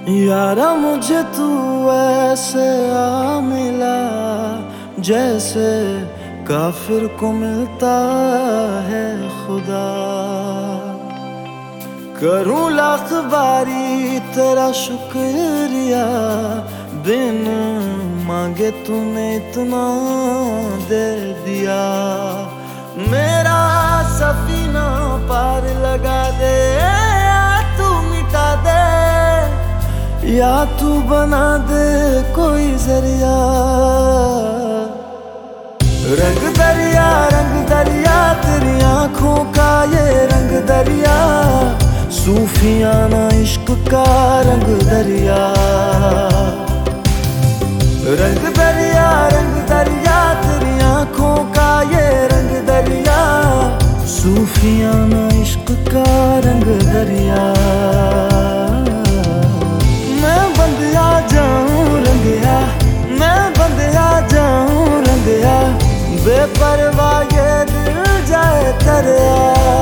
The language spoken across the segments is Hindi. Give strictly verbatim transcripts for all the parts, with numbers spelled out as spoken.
यारा मुझे तू ऐसे आ मिला जैसे काफिर को मिलता है खुदा। करूं लाख बारी तेरा शुक्रिया, बिन मांगे तूने इतना दे दिया। मेरा सफीना पार लगा दे या तू मिटा दे, या तू बना दे कोई जरिया। रंग दरिया रंग दरिया तेरी आंखों का ये रंग दरिया, सूफियाना इश्क का रंग दरिया। रंग दरिया रंग दरिया तेरी आंखों का ये रंग दरिया, सूफियाना इश्क का रंग दरिया। मैं बंदिया जाऊं रंगिया, मैं बंदिया जाऊं रंगिया, बेपरवाह ये दिल जाए दरिया।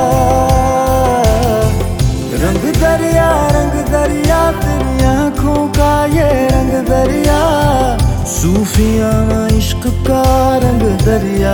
रंग दरिया रंग दरिया तेरी आंखों का ये रंग दरिया, सूफियाना इश्क का रंग दरिया।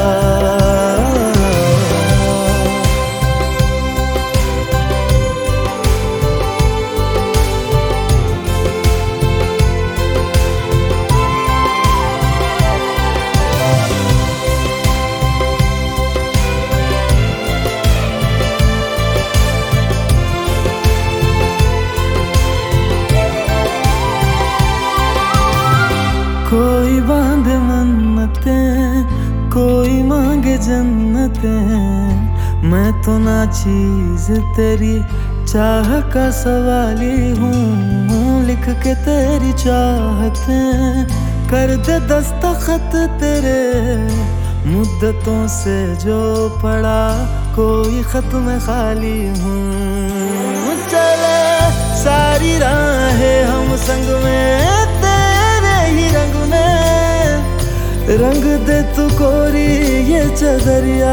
कोई बांधे मन्नतें, कोई मांगे जन्नतें, मैं तो ना चीज तेरी चाह का सवाली हूँ। लिख के तेरी चाहतें कर दे दस्तखत तेरे, मुद्दतों से जो पड़ा कोई खत में खाली हूँ। चले सारी राहें हम संग में ही रंग में, रंग दे तू कोरी ये चदरिया।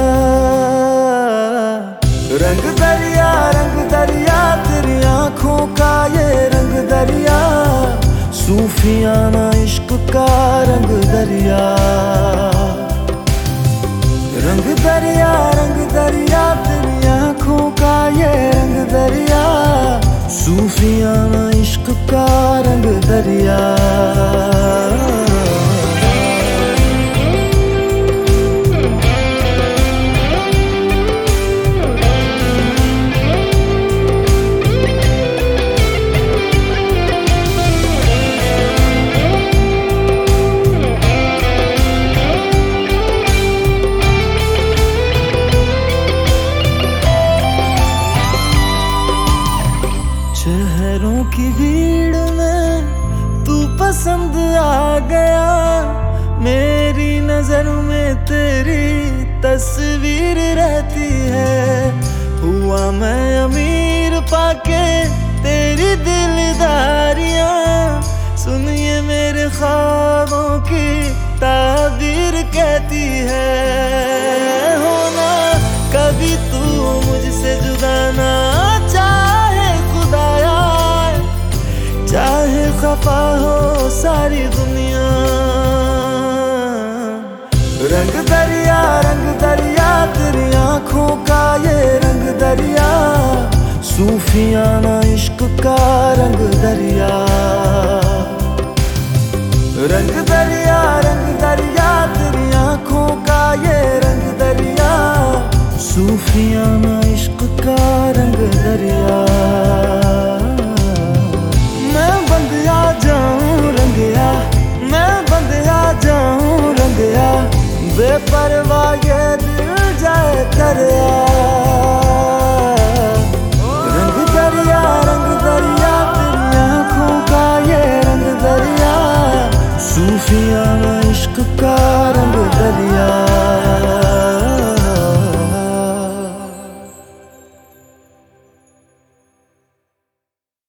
रंग दरिया रंग दरिया तेरी आंखों का ये रंग दरिया, सूफियाना इश्क का रंग दरिया। रंग दरिया रंग दरिया तेरी आंखों का ये रंग दरिया, सूफियाना इश्क का रंग दरिया। शहरों की भीड़ में तू पसंद आ गया, मेरी नजर में तेरी तस्वीर रहती है। हुआ मैं अमीर पाके तेरी दिलदारियां, सुनिए मेरे ख्वाबों की ताबीर कहती है। होना कभी तू मुझसे जुदा ना चाहे खुदाया, चाहे खफा हो सारी दुनिया। रंग दरिया रंग दरिया तेरी आंखों का ये रंग दरिया, सूफियाना इश्क का रंग दरिया। रंग दरिया रंग दरिया तेरी आंखों का ये रंग दरिया, सूफियाना इश्क का रंग दरिया। मैं बंदिया जाऊं रंगिया, मैं बंदिया जाऊं रंगिया, बेपरवाह ये दिल जाए दरिया।